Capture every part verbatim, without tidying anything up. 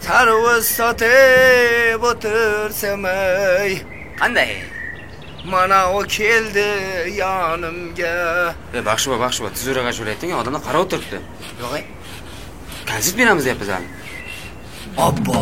tarvuz sotib o'tirsam ey. Qanday? Mana o keldi yonimga. E, baxshiba, baxshiba, tezroq ashulating, odamlar qarab o'tiribdi. Yo'q ey. Konsert beramiz deyapmiz hali. Obbo.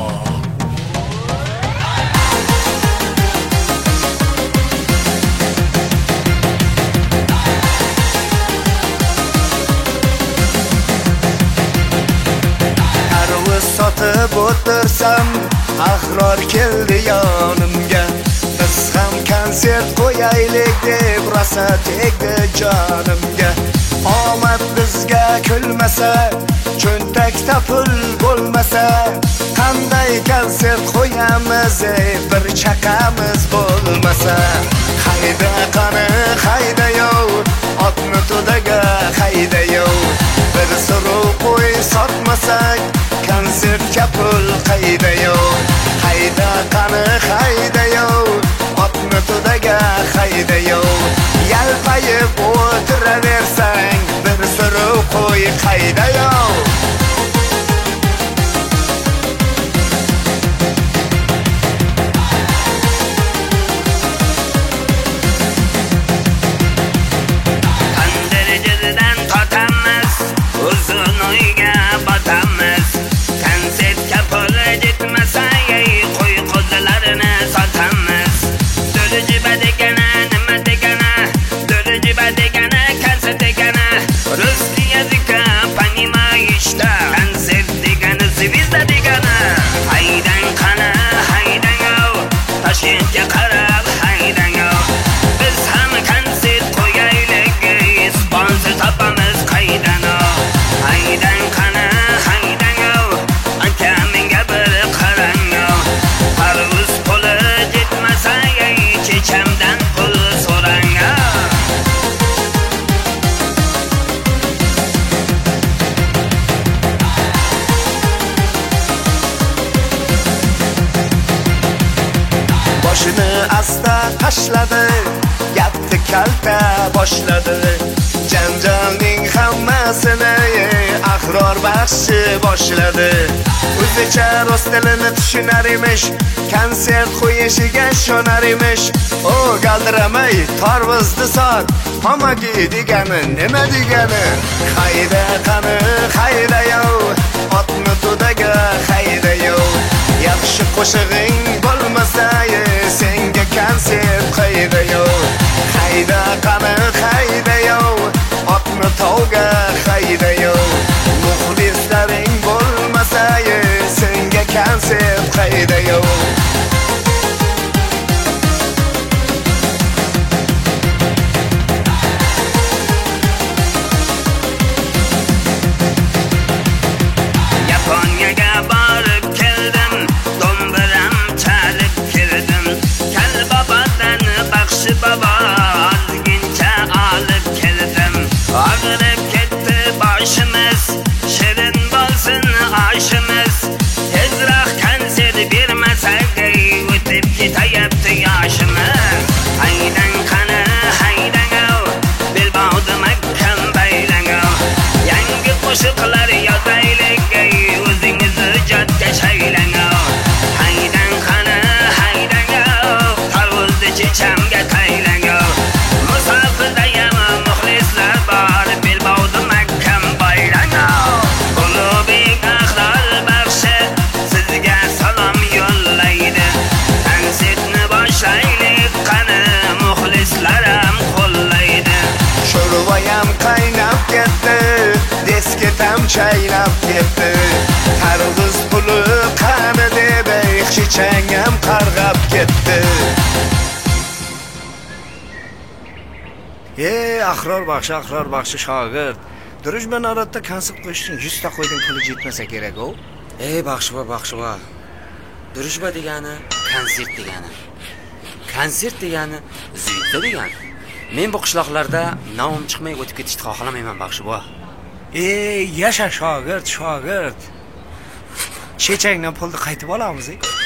Sotib o'tirsam, Ahror keldi yonimga. Biz ham konsert qo'yaylik deb rosa tegdi jonimga. Omad bizga kulmasa, cho'ntakda pul bo'lmasa, qanday konsert qo'yamiz, bir chaqamiz bo'lmasa. Hayda qani, hayda yo, otni to'daga hayda yo. Bir suruv qo'y sotmasak, konsertga pul qayda yo. Hayda qani, hayda yo, otni to'daga hayda yo. Yalpayib o'tiraversang, bir suruv qo'y qayda yo. Boshini asta tashladi, gapni kalta boshladi. Janjalning hammasini Ahror baxshi boshladi. O'zicha rus tilini tushunar emish, konsert qo'yishiga ishonar emish. O galdiramay tarvuzni sot, hamagi degani nima degani? Hayda qani, hayda yo, otni to'daga hayda yo. Yaxshi qo'shig'ing bo'lmasa, senga konsert qayda yo. Hayda qani, hayda yo, otni tog'ga hayda yo. Muxlislaring bo'lmasa, senga konsert qayda yo. Chaynab ketdi, tarvuz puli qani deb xichangam qarg'ab ketdi. Ey Ahror baxshi, Ahror baxshi shogird, Durujban aradda konsert qo'yishning yuz ta qo'ydan puli yetmasa kerak-ku. Ey baxshiba, baxshiba. Durujba degani konsert degani. Konsert degani zuyda degani. Men bu qishloqlarda nom chiqmay o'tib ketishni xohlamayman baxshiba. Ey, yasha shogird, shogird. Chechangdan pulni qaytib olamiz.